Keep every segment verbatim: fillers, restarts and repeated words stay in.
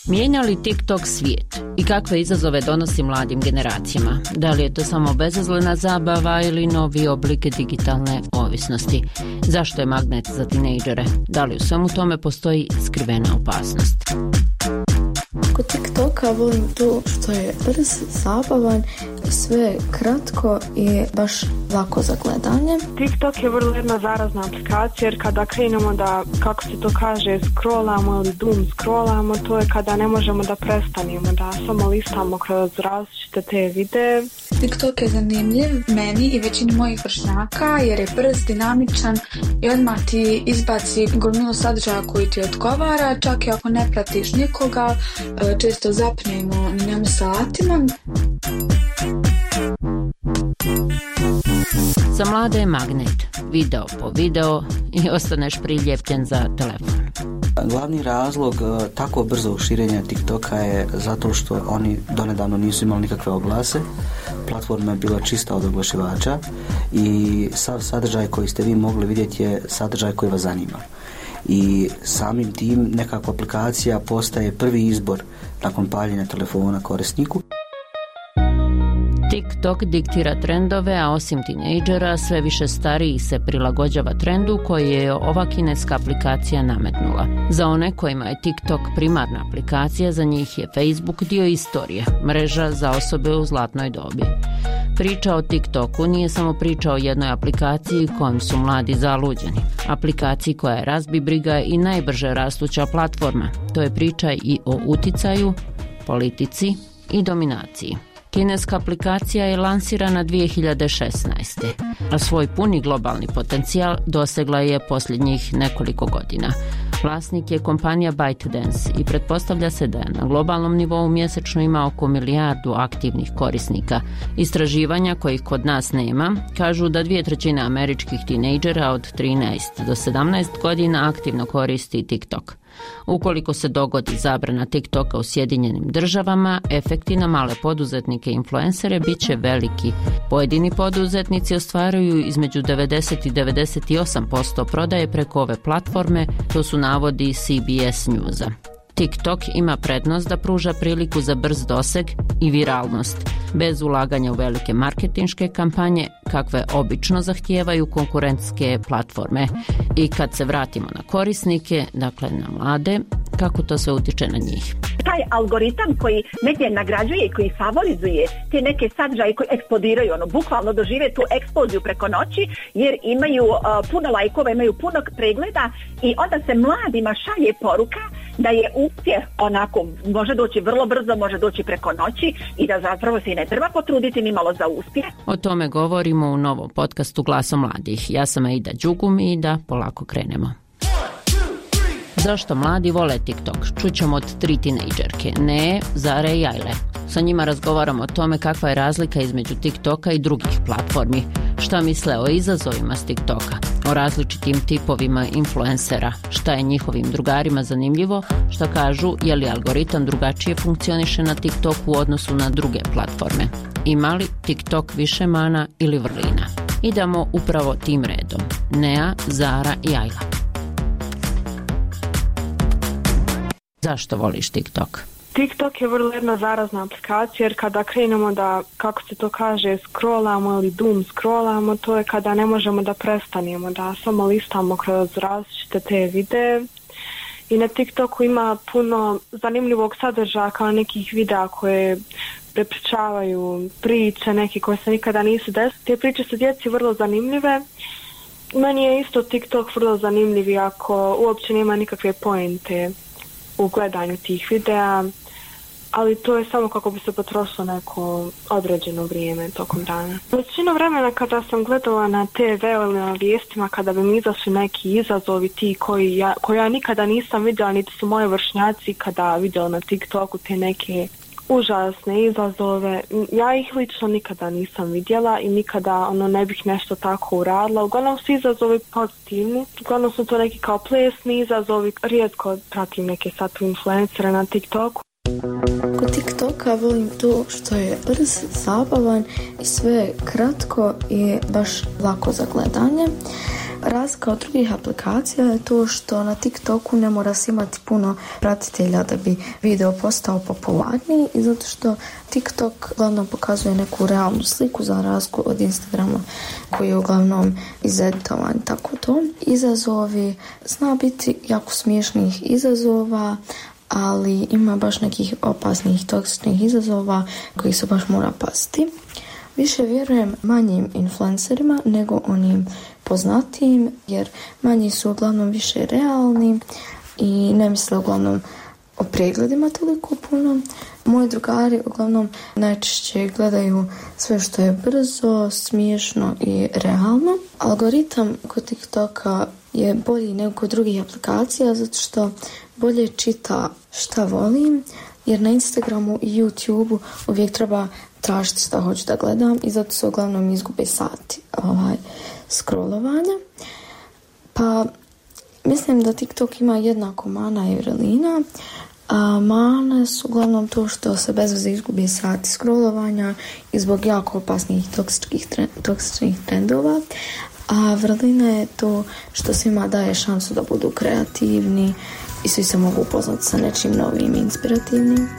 Mijenja li TikTok svijet i kakve izazove donosi mladim generacijama? Da li je to samo bezazlena zabava ili novi oblik digitalne ovisnosti? Zašto je magnet za tinejdžere? Da li u svemu tome postoji skrivena opasnost? Kod TikToka volim to što je brz, zabavan, sve kratko i baš lako za gledanje. TikTok je vrlo jedna zarazna aplikacija jer kada krenemo da, kako se to kaže, scrollamo ili doom scrollamo, to je kada ne možemo da prestanemo, da samo listamo kroz različite te videe. TikTok je zanimljiv meni i većini mojih vršnjaka jer je brz, dinamičan i odmah ti izbaci gomilu sadržaja koji ti odgovara, čak i ako ne pratiš nikoga, često zapnemo na njemu satima. Za mlade je magnet, video po video i ostaneš priljepljen za telefon. Glavni razlog tako brzog širenja TikToka je zato što oni donedavno nisu imali nikakve oglase. Platforma je bila čista od oglašivača i sav sadržaj koji ste vi mogli vidjeti je sadržaj koji vas zanima. I samim tim nekakva aplikacija postaje prvi izbor nakon paljenja telefona korisniku. TikTok diktira trendove, a osim tinejdžera sve više starijih se prilagođava trendu koji je ova kineska aplikacija nametnula. Za one kojima je TikTok primarna aplikacija, za njih je Facebook dio istorije, mreža za osobe u zlatnoj dobi. Priča o TikToku nije samo priča o jednoj aplikaciji kojom su mladi zaluđeni. Aplikaciji koja je razbibriga i najbrže rastuća platforma. To je priča i o uticaju, politici i dominaciji. Kineska aplikacija je lansirana dvije hiljade šesnaeste. a svoj puni globalni potencijal dosegla je posljednjih nekoliko godina. Vlasnik je kompanija ByteDance i pretpostavlja se da je na globalnom nivou mjesečno ima oko milijardu aktivnih korisnika. Istraživanja kojih kod nas nema kažu da dvije trećine američkih tinejdžera od trinaest do sedamnaest godina aktivno koristi TikTok. Ukoliko se dogodi zabrana TikToka u Sjedinjenim državama, efekti na male poduzetnike i influencere bit će veliki. Pojedini poduzetnici ostvaruju između devedeset i devedeset osam posto prodaje preko ove platforme, to su navodi C B S Newsa. TikTok ima prednost da pruža priliku za brz doseg i viralnost, bez ulaganja u velike marketinške kampanje, kakve obično zahtijevaju konkurentske platforme. I kad se vratimo na korisnike, dakle na mlade, kako to sve utiče na njih? Taj algoritam koji medije nagrađuje i koji favorizuje te neke sadržaje koji eksplodiraju, ono, bukvalno dožive tu eksploziju preko noći, jer imaju uh, puno lajkova, imaju puno pregleda i onda se mladima šalje poruka da je uspjeh onako, može doći vrlo brzo, može doći preko noći i da zapravo se i ne treba potruditi ni malo za uspjeh. O tome govorimo u novom podcastu Glasom mladih. Ja sam Aida Đugum i da polako krenemo. Zašto mladi vole TikTok? Čućemo od tri tinejdžerke, Ne, Zare i Ajle. Sa njima razgovaramo o tome kakva je razlika između TikToka i drugih platformi, šta misle o izazovima s TikToka, o različitim tipovima influencera, šta je njihovim drugarima zanimljivo, šta kažu je li algoritam drugačije funkcioniše na TikToku u odnosu na druge platforme. Ima li TikTok više mana ili vrlina? Idemo upravo tim redom. Nea, Zara i Ajla. Zašto voliš TikTok? TikTok je vrlo jedna zarazna aplikacija jer kada krenemo da, kako se to kaže, scrollamo ili doom scrollamo, to je kada ne možemo da prestanemo, da samo listamo kroz različite te videe. I na TikToku ima puno zanimljivog sadržaja kao nekih videa koje prepričavaju priče, neke koje se nikada nisu desile. Te priče su djeci vrlo zanimljive. Meni je isto TikTok vrlo zanimljiv iako uopće nema nikakve pointe u gledanju tih videa, ali to je samo kako bi se potrošilo neko određeno vrijeme tokom dana. Većinu vremena kada sam gledala na te ve ili na vijestima, kada bi mi izašli neki izazovi ti koji ja, koji ja nikada nisam vidjela, niti su moji vršnjaci kada vidjeli na TikToku te neke užasne izazove, ja ih lično nikada nisam vidjela i nikada ono ne bih nešto tako uradila. Uglavnom su izazovi pozitivni, uglavnom su to neki kao plesni izazovi, rijetko pratim neke sad influencere na TikToku. Kod TikToka volim to što je brz, zabavan i sve kratko i baš lako za gledanje. Razlika od drugih aplikacija je to što na TikToku ne mora se imati puno pratitelja da bi video postao popularniji i zato što TikTok uglavnom pokazuje neku realnu sliku za razliku od Instagrama koji je uglavnom izeditovan, tako to. Izazovi zna biti jako smiješnih izazova, ali ima baš nekih opasnih toksičnih izazova koji se baš mora paziti. Više vjerujem manjim influencerima nego onim poznatijim, jer manji su uglavnom više realni i ne misle uglavnom o pregledima toliko puno. Moji drugari uglavnom najčešće gledaju sve što je brzo, smiješno i realno. Algoritam kod TikToka je bolji nego kod drugih aplikacija zato što bolje čita šta volim, jer na Instagramu i YouTubeu uvijek treba tražiti šta hoću da gledam i zato se uglavnom izgube sati ovaj, scrollovanja. Pa mislim da TikTok ima jednako mana i vrelina. A mane su uglavnom to što se bez veze izgubi sati scrollovanja i zbog jako opasnih toksičnih, toksičnih trendova. A vrlina je to što svima daje šansu da budu kreativni i svi se mogu upoznati sa nečim novim i inspirativnim.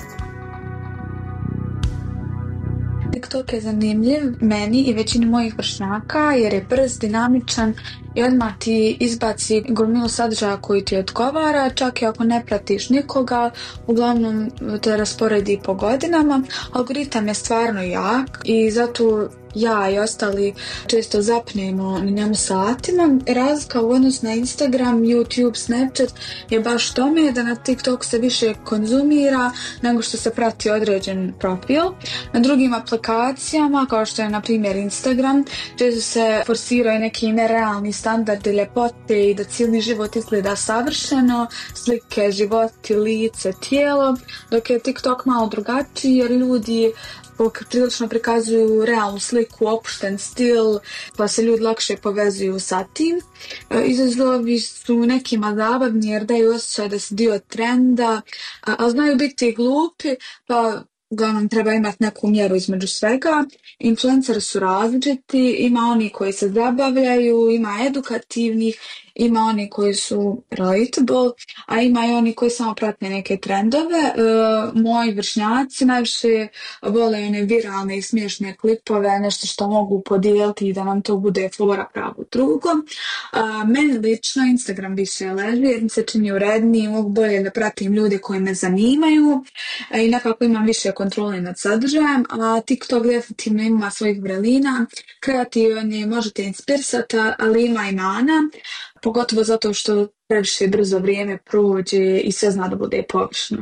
TikTok je zanimljiv meni i većini mojih vršnjaka jer je brz, dinamičan i odmah ti izbaci gomilu sadržaja koji ti odgovara, čak i ako ne pratiš nikoga, uglavnom te rasporedi po godinama. Algoritam je stvarno jak i zato ja i ostali često zapnemo na njemu satima. Razlika u odnosu na Instagram, YouTube, Snapchat je baš tome da na TikTok se više konzumira nego što se prati određen profil. Na drugim aplikacijama, kao što je na primjer Instagram, često se forsiraju neki nerealni standardi ljepote i da cijeli život izgleda savršeno, slike, životi, lice, tijelo, dok je TikTok malo drugačiji jer ljudi prilično prikazuju realnu sliku, opušten stil, pa se ljudi lakše povezuju sa tim. Izazovi su nekima zabavni jer daju osjećaj da si dio trenda, ali znaju biti glupi, pa uglavnom treba imati neku mjeru između svega. Influenceri su različiti, ima oni koji se zabavljaju, ima edukativnih, ima oni koji su relatable, a ima i oni koji samo prate neke trendove. E, moji vršnjaci najviše vole one viralne i smiješne klipove, nešto što mogu podijeliti i da nam to bude flora pravo drugo. A, meni lično Instagram više leži jer mi se čini uredniji, mogu bolje da pratim ljude koji me zanimaju e, i nekako imam više kontrole nad sadržajem, a TikTok definitivno ima svojih vrelina, kreativan je, možete inspirisati, ali ima i mana. Pogotovo zato što previše brzo vrijeme prođe i sve zna da bude površno.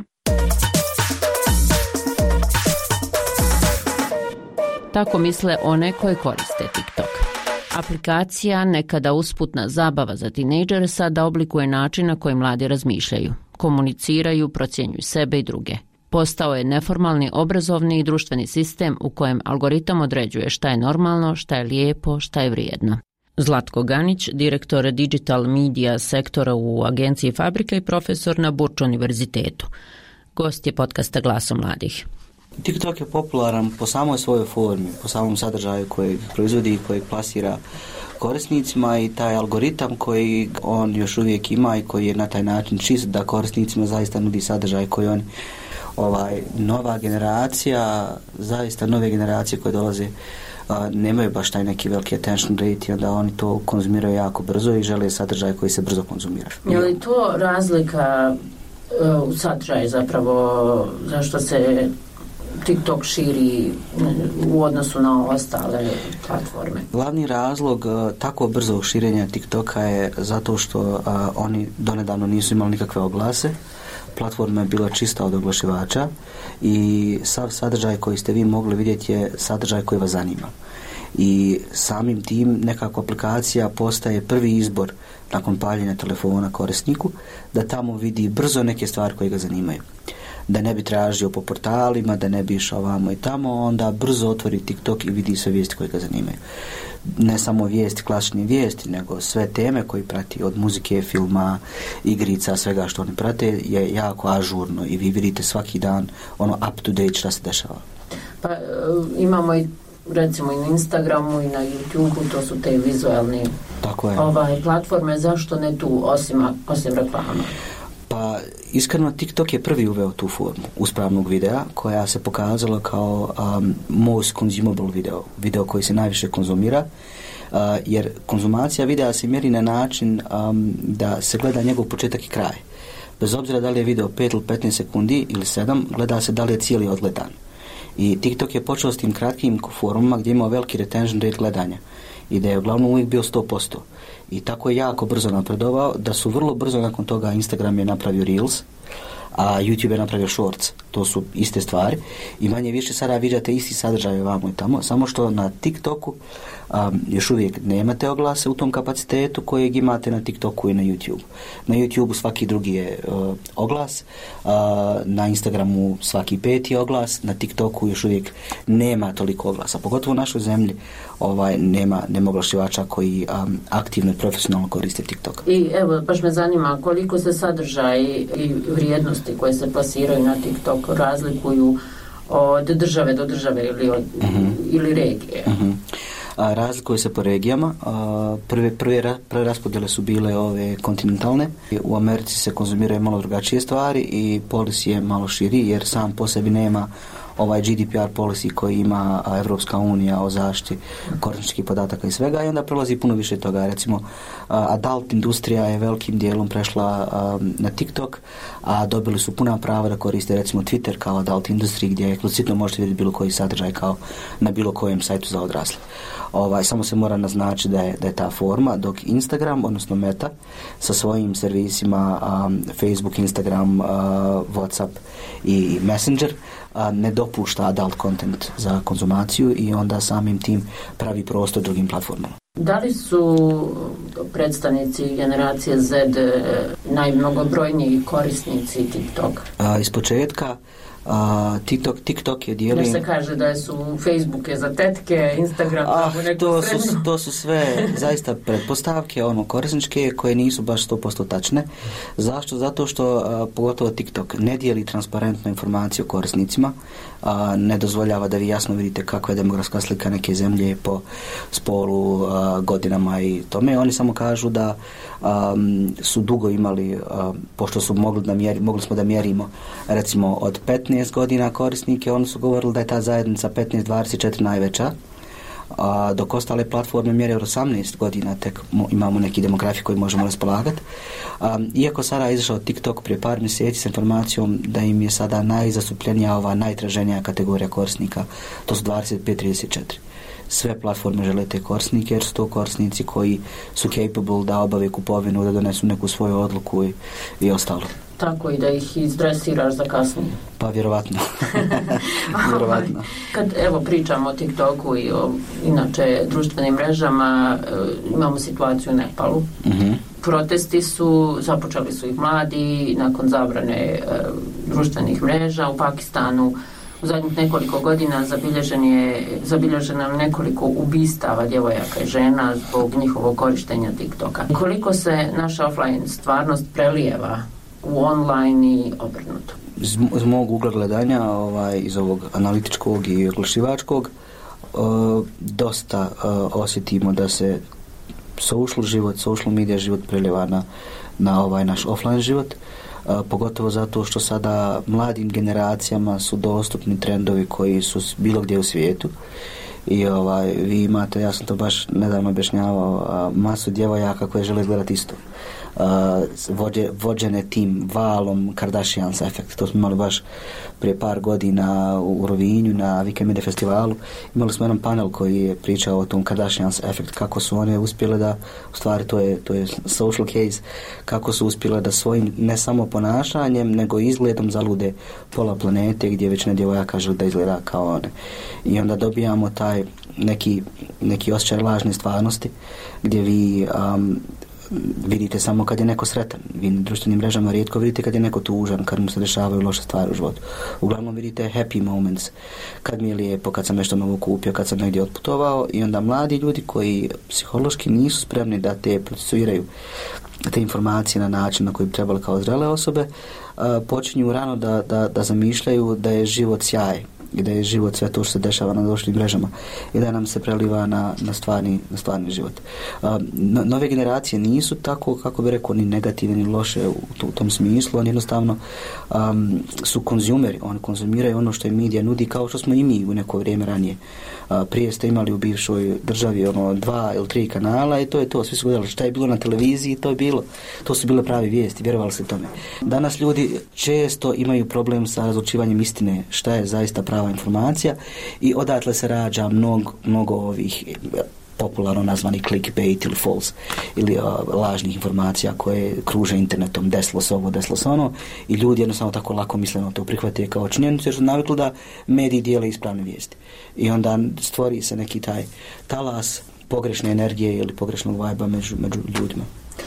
Tako misle one koje koriste TikTok. Aplikacija, nekada usputna zabava za tinejdžere, sada oblikuje način na koji mladi razmišljaju, komuniciraju, procjenjuju sebe i druge. Postao je neformalni obrazovni i društveni sistem u kojem algoritam određuje šta je normalno, šta je lijepo, šta je vrijedno. Zlatko Ganić, direktor Digital Media sektora u agenciji Fabrika i profesor na Burč univerzitetu. Gost je podcasta Glaso mladih. TikTok je popularan po samoj svojoj formi, po samom sadržaju kojeg proizvodi i kojeg plasira korisnicima i taj algoritam koji on još uvijek ima i koji je na taj način čist da korisnicima zaista nudi sadržaj koji on ovaj, nova generacija, zaista nove generacije koje dolaze a, nemaju baš taj neki veliki attention rate i onda oni to konzumiraju jako brzo i žele sadržaj koji se brzo konzumira. Je li to razlika uh, u sadržaju zapravo zašto se TikTok širi u odnosu na ostale platforme? Glavni razlog uh, tako brzo širenja TikToka je zato što uh, oni donedavno nisu imali nikakve oglase. Platforma je bila čista od oglašivača i sav sadržaj koji ste vi mogli vidjeti je sadržaj koji vas zanima. I samim tim nekako aplikacija postaje prvi izbor nakon paljenja telefona korisniku da tamo vidi brzo neke stvari koje ga zanimaju. Da ne bi tražio po portalima, da ne bi išao ovamo i tamo, onda brzo otvori TikTok i vidi sve vijesti koje ga zanimaju. Ne samo vijesti, klasične vijesti, nego sve teme koje prati, od muzike, filma, igrica, svega što oni prate je jako ažurno i vi vidite svaki dan ono up to date šta se dešava. Pa imamo i recimo i na Instagramu i na YouTubeu, to su te vizualne Tako je. Ovaj, platforme, zašto ne tu osim, osim reklama? Pa iskreno TikTok je prvi uveo tu formu uspravnog videa koja se pokazala kao um, most consumable video, video koji se najviše konzumira, uh, jer konzumacija videa se mjeri na način um, da se gleda njegov početak i kraj. Bez obzira da li je video pet ili petnaest sekundi ili sedam, gleda se da li je cijeli odgledan. I TikTok je počeo s tim kratkim formama gdje je imao veliki retention rate gledanja i da je uglavnom uvijek bio sto posto. I tako je jako brzo napredovao da su vrlo brzo nakon toga Instagram je napravio Reels, a YouTube je napravio Shorts. To su iste stvari i manje više sada viđate isti sadržaj vamo i tamo, samo što na TikToku um, još uvijek nemate oglase u tom kapacitetu kojeg imate na TikToku i na YouTube. Na YouTubeu svaki drugi je uh, oglas, uh, na Instagramu svaki peti oglas, na TikToku još uvijek nema toliko oglasa, pogotovo u našoj zemlji ovaj, nema, nema oglašivača koji um, aktivno i profesionalno koriste TikTok. I evo, baš me zanima koliko se sadržaj i vrijednosti koje se plasiraju na TikTok razlikuju od države do države ili, od, uh-huh. ili regije. Uh-huh. A, razlikuje se po regijama. A, prve, prve, prve raspodjele su bile ove kontinentalne. U Americi se konzumiraju malo drugačije stvari i policy je malo širi jer sam po sebi nema ovaj G D P R policy koji ima Evropska unija o zaštiti korisničkih podataka i svega i onda prolazi puno više toga. Recimo, adult industrija je velikim dijelom prešla na TikTok, a dobili su puna prava da koriste recimo Twitter kao adult industriji gdje eksplicitno možete vidjeti bilo koji sadržaj kao na bilo kojem sajtu za odrasle. Ovaj, samo se mora naznačiti da je, da je ta forma, dok Instagram, odnosno Meta, sa svojim servisima um, Facebook, Instagram, uh, WhatsApp i Messenger uh, ne dopušta adult content za konzumaciju i onda samim tim pravi prostor drugim platformama. Da li su predstavnici generacije Z najmnogobrojniji korisnici TikToka? Uh, iz početka Uh, TikTok, TikTok je dijelim... Jer se kaže da su Facebook je za tetke, Instagram ah, za neku to srednju. su, to su sve zaista pretpostavke, ono, korisničke koje nisu baš sto posto tačne. Zašto? Zato što uh, pogotovo TikTok ne dijeli transparentnu informaciju o korisnicima, uh, ne dozvoljava da vi jasno vidite kakva je demografska slika neke zemlje po spolu, uh, godinama i tome. Oni samo kažu da um, su dugo imali, uh, pošto su mogli, da mjeri, mogli smo da mjerimo recimo od petnaest godina korisnike, oni su govorili da je ta zajednica petnaest dvadeset četiri najveća, a dok ostale platforme mjere od osamnaest godina tek mo, imamo neki demografi koji možemo raspolagati. A, iako sada je izašao TikTok prije par mjeseci s informacijom da im je sada najzastupljenija ova najtraženija kategorija korisnika, to su dvadeset pet trideset četiri. Sve platforme žele te korisnike jer su to korisnici koji su capable da obave kupovinu, da donesu neku svoju odluku i, i ostalo. Tako i da ih izdresiraš za kasnije. Pa vjerovatno. vjerovatno. Kad evo pričamo o TikToku i o inače društvenim mrežama, imamo situaciju u Nepalu. Uh-huh. Protesti su, započeli su ih mladi nakon zabrane e, društvenih mreža u Pakistanu. U zadnjih nekoliko godina zabilježen je, zabilježeno nekoliko ubistava djevojaka i žena zbog njihovog korištenja TikToka. Koliko se naša offline stvarnost prelijeva u online i obrnuto? Iz, iz mog ugla gledanja, ovaj, iz ovog analitičkog i oglašivačkog, uh, dosta uh, osjetimo da se social život, social media život prelijeva na, na ovaj naš offline život. Uh, pogotovo zato što sada mladim generacijama su dostupni trendovi koji su bilo gdje u svijetu i ovaj, vi imate, ja sam to baš nedavno objašnjavao, uh, masu djevojaka koje žele gledati isto. Uh, vođe, vođene tim valom Kardashians efekt. To smo imali baš prije par godina u Rovinju na Weekend Media festivalu. Imali smo jedan panel koji je pričao o tom Kardashians efekt, kako su one uspjele da, u stvari to je, to je social case, kako su uspjele da svojim ne samo ponašanjem nego izgledom zalude pola planete gdje već ne djevojaka žele da izgleda kao one. I onda dobijamo taj neki, neki osjećaj lažne stvarnosti gdje vi um, vidite samo kad je neko sretan. Vi na društvenim mrežama rijetko vidite kad je neko tužan, kad mu se dešavaju loše stvari u životu. Uglavnom vidite happy moments, kad mi je lijepo, kad sam nešto novo kupio, kad sam negdje otputovao i onda mladi ljudi koji psihološki nisu spremni da te procesuiraju te informacije na način na koji bi trebali kao zrele osobe, uh, počinju rano da, da, da zamišljaju da je život sjaj i da je život sve to što se dešava na društvenim mrežama i da nam se preliva na, na, stvarni, na stvarni život. No, nove generacije nisu tako, kako bi rekao, ni negativne ni loše u, u tom smislu, oni jednostavno um, su konzumeri, oni konzumiraju ono što im medija nudi, kao što smo i mi u neko vrijeme ranije. Uh, prije ste imali u bivšoj državi ono dva ili tri kanala i to je to, svi su gledali šta je bilo na televiziji, to je bilo, to su bile pravi vijesti, vjerovali se tome. Danas ljudi često imaju problem sa razlučivanjem istine, šta je zaista prava informacija i odatle se rađa mnogo, mnogo ovih popularno nazvani clickbait ili false ili uh, lažnih informacija koje kruže internetom, desilo se ovo, desilo se ono i ljudi jednostavno tako lako misleno to prihvate kao činjenicu jer su navikli da mediji dijele ispravne vijesti i onda stvori se neki taj talas pogrešne energije ili pogrešnog vajba među, među ljudima.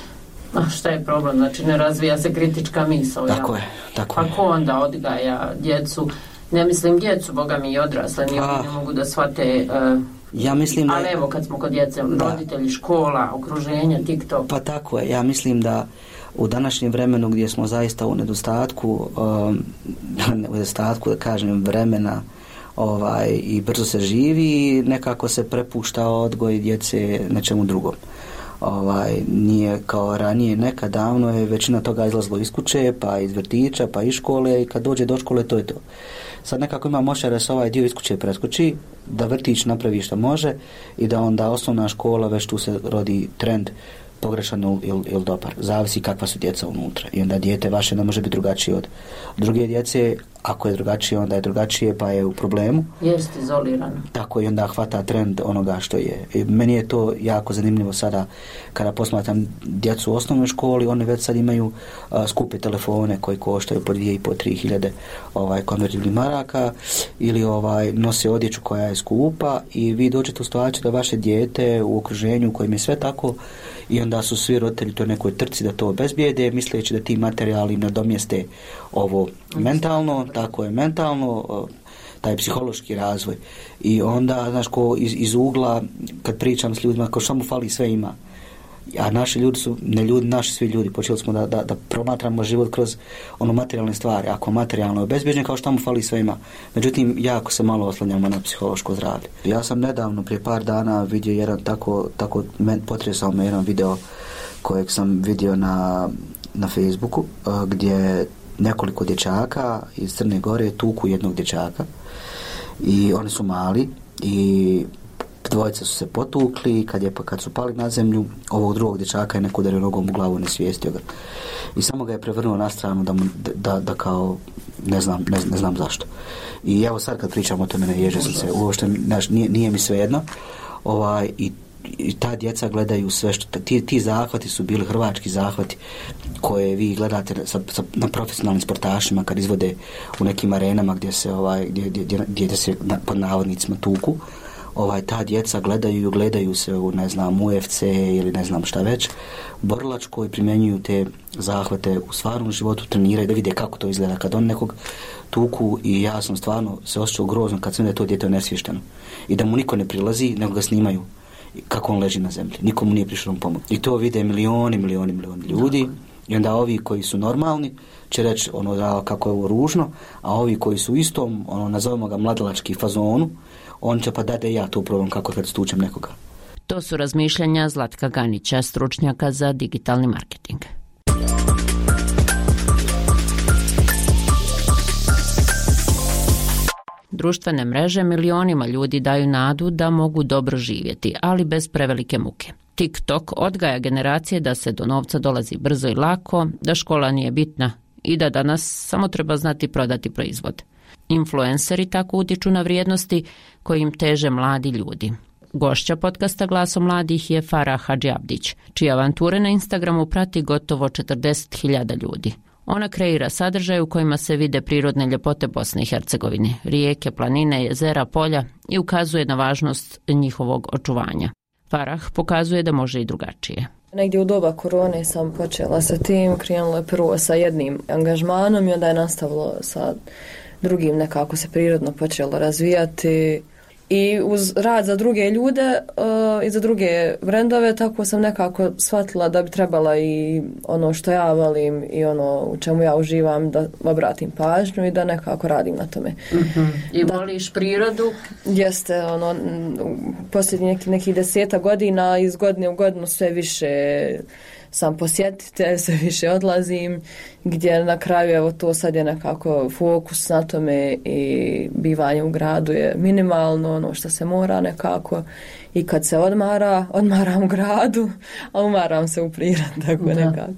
A šta je problem? Znači ne razvija se kritička misao. Tako ja? je, tako je. A ko onda odgaja djecu? Ne mislim djecu, boga mi i odrasle, ni oni ne mogu da shvate... Uh, ja mislim da... Ali evo kad smo kod djece, roditelji, škola, okruženje, TikTok... Pa tako je, ja mislim da u današnjem vremenu gdje smo zaista u nedostatku, um, u nedostatku da kažem vremena ovaj, i brzo se živi, nekako se prepušta odgoj djece nečemu drugom. Ovaj, nije kao ranije, nekad davno je većina toga izlazilo iz kuće, pa iz vrtića, pa iz škole i kad dođe do škole to je to. Sad nekako ima moćar da se ovaj dio iz kuće preskoči, da vrtić napravi što može i da onda osnovna škola već tu se rodi trend pogrešan ili, ili dobar. Zavisi kakva su djeca unutra. I onda dijete vaše ne može biti drugačije od druge djece. Ako je drugačije, onda je drugačije, pa je u problemu. Jest izolirano. Tako i onda hvata trend onoga što je. I meni je to jako zanimljivo sada kada posmatram djecu u osnovnoj školi, oni već sad imaju a, skupe telefone koji koštaju po dvije i po tri hiljade ovaj, konvertibilnih maraka ili ovaj, nose odjeću koja je skupa i vi dođete u situaciju da vaše dijete u okruženju u kojem je sve tako i onda su svi roditelji to nekoj trci da to obezbijede, misleći da ti materijali nadomjeste ovo mentalno, tako je mentalno, taj psihološki razvoj. I onda, znaš, ko iz, iz ugla, kad pričam s ljudima, ko što mu fali, sve ima. A naši ljudi su, ne ljudi, naši svi ljudi, počeli smo da, da, da promatramo život kroz ono materijalne stvari. Ako materijalno je obezbjeđen, kao što mu fali, sve ima. Međutim, jako se malo oslanjamo na psihološko zdravlje. Ja sam nedavno, prije par dana, vidio jedan tako, tako men, potresao me jedan video kojeg sam vidio na, na Facebooku, gdje nekoliko dječaka iz Crne Gore tuku jednog dječaka i oni su mali i dvojica su se potukli, kad, je, kad su pali na zemlju, ovog drugog dječaka je neko udario nogom u glavu i nesvijestio ga. I samo ga je prevrnuo na stranu da, mu, da, da kao, ne znam, ne, ne znam zašto. I evo sad kad pričam o tome, ne ježe sam se, uopšte nije, nije mi svejedno. Ovaj, i i ta djeca gledaju sve što ti, ti zahvati su bili hrvački zahvati koje vi gledate sa, sa, na profesionalnim sportašima kad izvode u nekim arenama gdje se ovaj gdje, gdje, gdje, gdje se na, pod navodnicima tuku, ovaj ta djeca gledaju gledaju se u ne znam U F C ili ne znam šta već borilačko i primjenjuju te zahvate u stvarnom životu, treniraju da vide kako to izgleda kad on nekog tuku i ja sam stvarno se osjećao grozno kad sam da je to dijete onesvješteno i da mu niko ne prilazi nego ga snimaju kako on leži na zemlji. Nikomu nije prišao pomoć. I to vide milioni, milioni, milioni ljudi. I onda ovi koji su normalni će reći ono da kako je ovo ružno, a ovi koji su u istom, ono nazovemo ga mladalački fazonu, on će pa da ja to probam kako kad stučem nekoga. To su razmišljanja Zlatka Ganića, stručnjaka za digitalni marketing. Društvene mreže milionima ljudi daju nadu da mogu dobro živjeti, ali bez prevelike muke. TikTok odgaja generacije da se do novca dolazi brzo i lako, da škola nije bitna i da danas samo treba znati prodati proizvod. Influenceri tako utiču na vrijednosti kojim teže mladi ljudi. Gošća podcasta Glasom mladih je Farah Hadžiabdić, čije avanture na Instagramu prati gotovo četrdeset hiljada ljudi. Ona kreira sadržaj u kojima se vide prirodne ljepote Bosne i Hercegovine, rijeke, planine, jezera, polja i ukazuje na važnost njihovog očuvanja. Farah pokazuje da može i drugačije. Negdje u doba korone sam počela sa tim, krenula je prvo sa jednim angažmanom i onda je nastavilo sa drugim, nekako se prirodno počelo razvijati. I uz rad za druge ljude uh, i za druge brendove, tako sam nekako shvatila da bi trebala i ono što ja volim i ono u čemu ja uživam da obratim pažnju i da nekako radim na tome. Mm-hmm. I da, voliš prirodu? Jeste, ono, posljednjih neki, nekih deseta godina iz godine u godinu sve više sam posjetitelj, sve više odlazim, gdje na kraju evo to sad je nekako fokus na tome i bivanje u gradu je minimalno, ono što se mora nekako i kad se odmara, odmaram u gradu, a umaram se u prirodi, tako da. Nekako.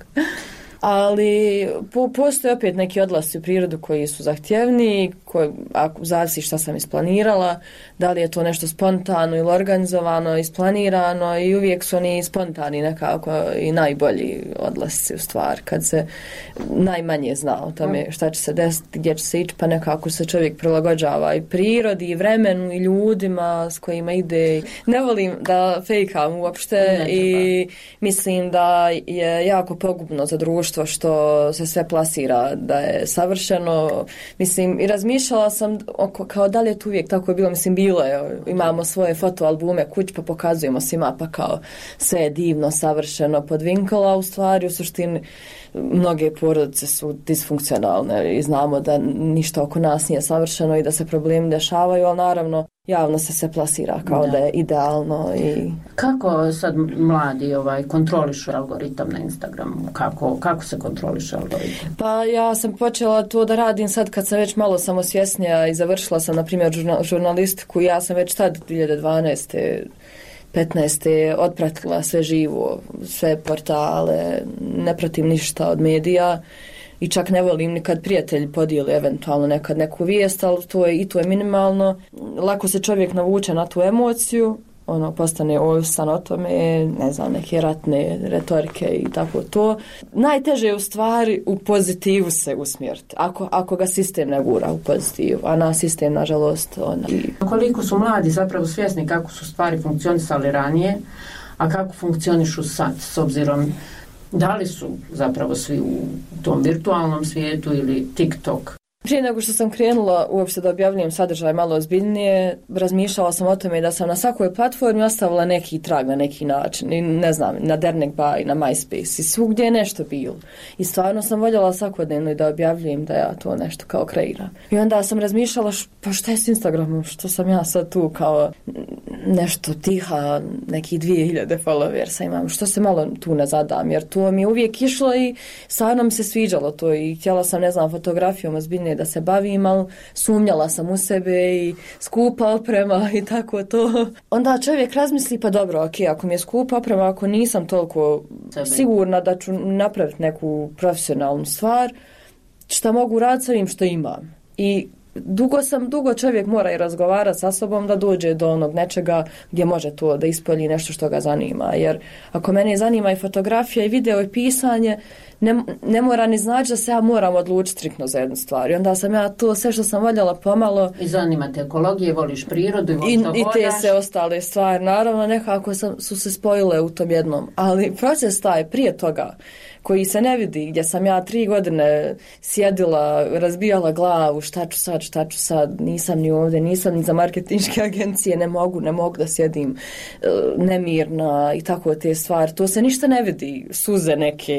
Ali po, postoje opet neki odlasci u prirodu koji su zahtjevni, koji, ako zavisi šta sam isplanirala, da li je to nešto spontano ili organizovano, isplanirano i uvijek su oni spontani nekako i najbolji odlasci u stvar, kad se najmanje zna o tome šta će se desiti, gdje će se ići, pa nekako se čovjek prilagođava i prirodi i vremenu i ljudima s kojima ide. Ne volim da fejkam uopšte i mislim da je jako pogubno za društvo što se sve plasira da je savršeno. Mislim, i razmišljala sam oko, kao da li je to uvijek tako je bilo. Mislim, bilo je. Imamo svoje fotoalbume kuć pa pokazujemo svima pa kao sve je divno, savršeno podvinkala. U stvari, u suštini, mnoge porodice su disfunkcionalne i znamo da ništa oko nas nije savršeno i da se problemi dešavaju, ali naravno javno se se plasira kao da, da je idealno. I... Kako sad mladi ovaj, kontrolišu algoritam na Instagramu? Kako, kako se kontroliše algoritam? Pa ja sam počela to da radim sad kad sam već malo samosvjesnija i završila sam, na primjer, žurnalistiku. Ja sam već tad dvije hiljade dvanaeste petnaeste otpratila sve živo, sve portale, ne pratim ništa od medija i čak ne volim nikad prijatelji podijeli eventualno nekad neku vijest, ali to je, i to je minimalno. Lako se čovjek navuče na tu emociju, ono, postane ovisan o tome, ne znam, neke ratne retorike i tako to. Najteže je u stvari u pozitivu se usmjeriti, ako, ako ga sistem ne gura u pozitivu, a na sistem, nažalost, ona... Koliko su mladi zapravo svjesni kako su stvari funkcionisali ranije, a kako funkcionišu sad, s obzirom da li su zapravo svi u tom virtualnom svijetu ili TikTok? Prije nego što sam krenula uopšte da objavljujem sadržaj malo ozbiljnije, razmišljala sam o tome da sam na svakoj platformi ostavila neki trag na neki način. I ne znam, na Dernek Bay, na MySpace i svugdje je nešto bilo. I stvarno sam voljela svakodnevno da objavljujem da ja to nešto kao kreiram. I onda sam razmišljala, š, pa šta je s Instagramom? Što sam ja sad tu kao nešto tiha, neki dvije hiljade followersa imam. Što se malo tu ne zadam? Jer to mi je uvijek išlo i stvarno mi se sviđalo to. I htjela sam, ne znam, fotografijom ozbiljnije da se bavim, ali sumnjala sam u sebe i skupa oprema i tako to. Onda čovjek razmisli, pa dobro, ok, ako mi je skupa oprema, ako nisam toliko sebe sigurna da ću napraviti neku profesionalnu stvar, šta mogu raditi sa ovim što imam. I dugo sam, dugo čovjek mora i razgovarati sa sobom da dođe do onog nečega gdje može to da ispolji nešto što ga zanima. Jer ako mene zanima i fotografija i video i pisanje, ne, ne mora ni znači da se ja moram odlučiti striktno za jednu stvar. I onda sam ja to sve što sam voljela pomalo... I zanima te ekologije, voliš prirodu i voliš I, i te se ostale stvari. Naravno, nekako sam, su se spojile u tom jednom. Ali proces taj prije toga, koji se ne vidi, gdje sam ja tri godine sjedila, razbijala glavu, šta ću sad, šta ću sad, nisam ni ovdje, nisam ni za marketinške agencije, ne mogu, ne mogu da sjedim uh, nemirna i tako te stvari. To se ništa ne vidi, suze neke,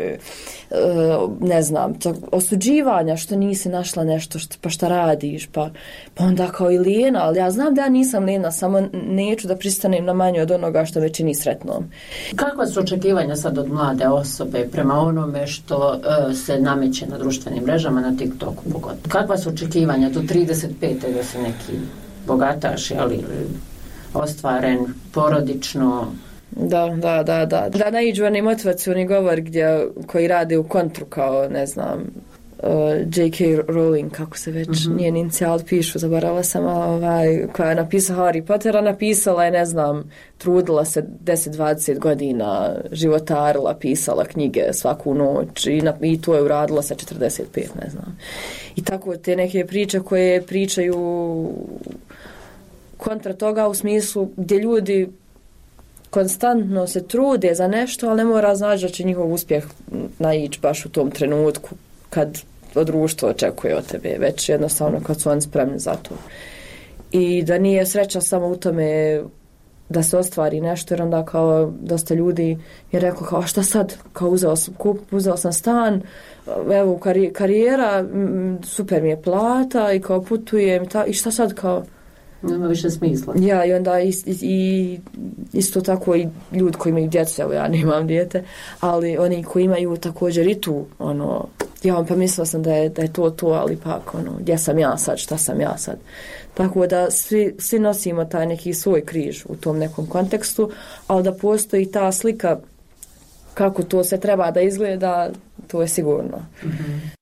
uh, ne znam, to, osuđivanja što nisi našla nešto, što, pa šta radiš, pa, pa onda kao i lijena, ali ja znam da ja nisam lijena, samo neću da pristanem na manje od onoga što me čini sretnom. Kakva su očekivanja sad od mlade osobe prema onome što uh, se nameće na društvenim mrežama, na TikToku pogotovo? Kakva su očekivanja do trideset pete da se neki bogataš, ali ostvaren porodično? Da, da, da, da. Da naiđu oni motivacioni govor gdje, koji rade u kontru kao, ne znam, uh, J K Rowling, kako se već mm-hmm. njen inicijal pišu, zaboravila sam, ovaj, koja je napisala Harry Pottera, napisala je, ne znam, trudila se deset dvadeset godina, životarila, pisala knjige svaku noć i, na, i to je uradila sa četrdeset pet, ne znam. I tako te neke priče koje pričaju kontra toga u smislu gdje ljudi konstantno se trude za nešto, ali ne mora znači da će njihov uspjeh naići baš u tom trenutku kad društvo očekuje od tebe, već jednostavno kad su oni spremni za to. i da nije sreća samo u tome da se ostvari nešto, jer onda kao dosta ljudi je rekao kao šta sad, kao uzeo sam, kup, uzeo sam stan, evo kari, karijera, super mi je plata i kao putujem ta, i šta sad kao nema više smisla. Ja, i onda i, i, isto tako i ljudi koji imaju djecu, evo ja nemam dijete, ali oni koji imaju također i tu, ono, ja pa mislila sam da je, da je to to, ali pak, ono, gdje sam ja sad, šta sam ja sad. Tako da svi, svi nosimo taj neki svoj križ u tom nekom kontekstu, ali da postoji ta slika kako to se treba da izgleda, to je sigurno. Mm-hmm.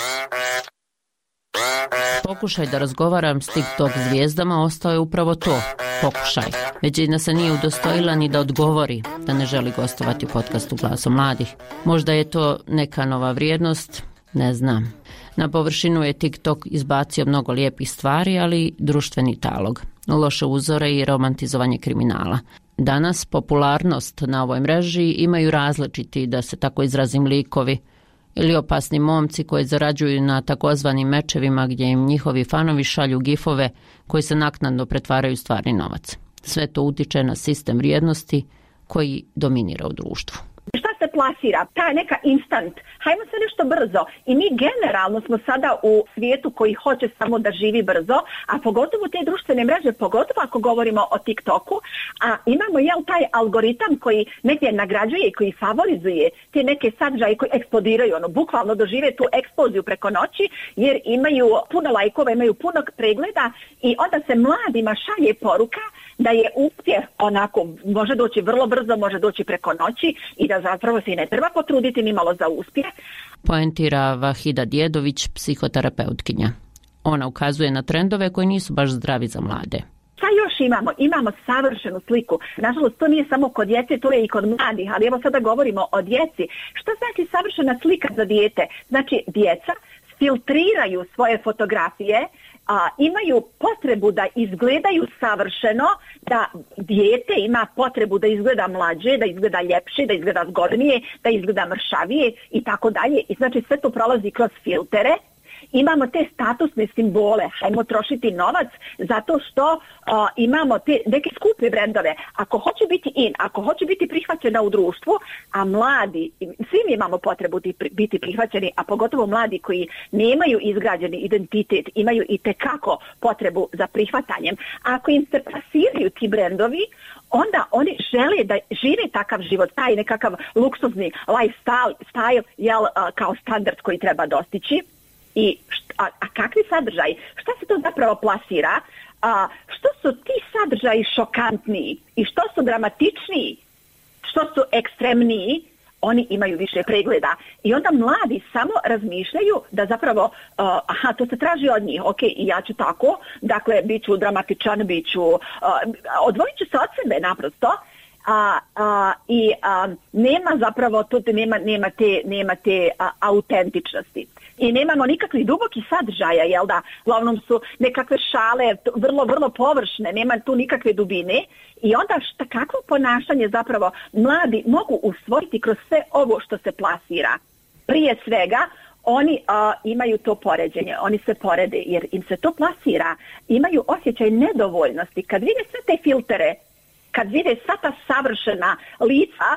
Pokušaj da razgovaram s TikTok zvijezdama ostao je upravo to, pokušaj. Većina se nije udostojila ni da odgovori da ne želi gostovati u podcastu Glasom mladih. Možda je to neka nova vrijednost, ne znam. Na površinu je TikTok izbacio mnogo lijepih stvari, ali društveni talog, loše uzore i romantizovanje kriminala. Danas popularnost na ovoj mreži imaju različiti, da se tako izrazim, likovi ili opasni momci koji zarađuju na takozvanim mečevima gdje im njihovi fanovi šalju gifove koji se naknadno pretvaraju u stvarni novac. Sve to utiče na sistem vrijednosti koji dominira u društvu. Šta se plasira? Ta neka instant. Hajmo se nešto brzo. I mi generalno smo sada u svijetu koji hoće samo da živi brzo, a pogotovo te društvene mreže, pogotovo ako govorimo o TikToku, a imamo jel taj algoritam koji negdje nagrađuje i koji favorizuje te neke sadržaje koji eksplodiraju, ono, bukvalno dožive tu eksploziju preko noći, jer imaju puno lajkova, imaju puno pregleda i onda se mladima šalje poruka da je uspjeh onako, može doći vrlo brzo, može doći preko noći i da zapravo se i ne treba potruditi ni malo za uspjeh. Poentira Vahida Djedović, psihoterapeutkinja. Ona ukazuje na trendove koji nisu baš zdravi za mlade. Šta još imamo? Imamo savršenu sliku. Nažalost, to nije samo kod djece, to je i kod mladih, ali evo sada govorimo o djeci. Šta znači savršena slika za dijete? Znači, djeca filtriraju svoje fotografije, a, imaju potrebu da izgledaju savršeno, da dijete ima potrebu da izgleda mlađe, da izgleda ljepše, da izgleda zgodnije, da izgleda mršavije i tako dalje. I znači sve to prolazi kroz filtere. Imamo te statusne simbole, hajmo trošiti novac zato što uh, imamo te neke skupe brendove. Ako hoće biti in, ako hoće biti prihvaćena u društvu, a mladi, svi mi imamo potrebu biti prihvaćeni, a pogotovo mladi koji nemaju izgrađeni identitet, imaju i tekako potrebu za prihvatanjem. Ako im se plasiraju ti brendovi, onda oni žele da žive takav život, taj nekakav luksuzni lifestyle, style, jel, uh, kao standard koji treba dostići. I št, a, a kakvi sadržaji? Šta se to zapravo plasira? A, što su ti sadržaji šokantniji i što su dramatičniji, što su ekstremniji, oni imaju više pregleda. I onda mladi samo razmišljaju da zapravo, uh, aha, to se traži od njih, ok, i ja ću tako, dakle, bit ću dramatičan, bit ću, uh, odvojit ću se od sebe naprosto, A, a, i a, nema zapravo tu nema, nema te, nema te a, autentičnosti. I nemamo nikakvih dubokih sadržaja, jel da? Uglavnom su nekakve šale, vrlo, vrlo površne, nema tu nikakve dubine. I onda šta, kakvo ponašanje zapravo mladi mogu usvojiti kroz sve ovo što se plasira? Prije svega, oni a, imaju to poređenje, oni se porede jer im se to plasira. Imaju osjećaj nedovoljnosti. Kad vide sve te filtere, kad vide sva ta savršena lica,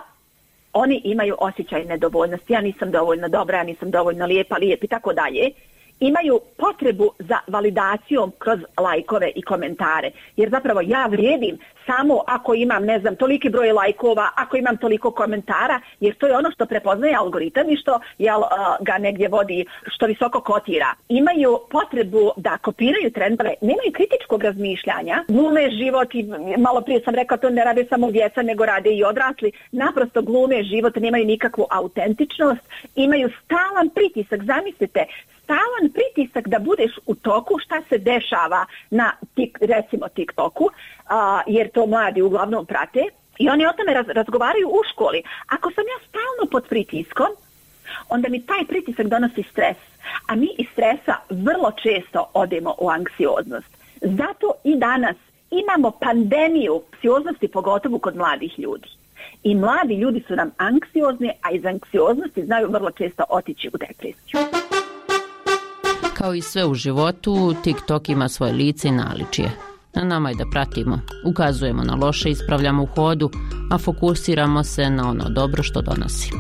oni imaju osjećaj nedovoljnosti. Ja nisam dovoljno dobra, ja nisam dovoljno lijepa, lijep i tako dalje. Imaju potrebu za validacijom kroz lajkove i komentare. Jer zapravo ja vrijedim samo ako imam, ne znam, toliki broj lajkova, ako imam toliko komentara, jer to je ono što prepoznaje algoritam i što jel, ga negdje vodi, što visoko kotira. Imaju potrebu da kopiraju trendove, nemaju kritičkog razmišljanja, glume život i malo prije sam rekao, to ne rade samo djeca, nego rade i odrasli, naprosto glume život, nemaju nikakvu autentičnost, imaju stalan pritisak, zamislite, stalan pritisak da budeš u toku šta se dešava na tik, recimo TikToku, a, jer to mladi uglavnom prate i oni o tome raz, razgovaraju u školi. Ako sam ja stalno pod pritiskom, onda mi taj pritisak donosi stres, a mi iz stresa vrlo često odemo u anksioznost. Zato i danas imamo pandemiju anksioznosti, pogotovo kod mladih ljudi. I mladi ljudi su nam anksiozni, a iz anksioznosti znaju vrlo često otići u depresiju. Kao i sve u životu, TikTok ima svoje lice i naličje. Na nama je da pratimo, ukazujemo na loše, ispravljamo u hodu, a fokusiramo se na ono dobro što donosi.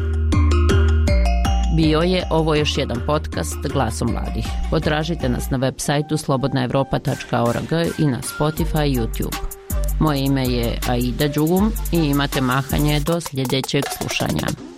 Bio je ovo još jedan podcast Glasom mladih. Potražite nas na web sajtu slobodna evropa tačka org i na Spotify i YouTube. Moje ime je Aida Đugum i imate mahanje do sljedećeg slušanja.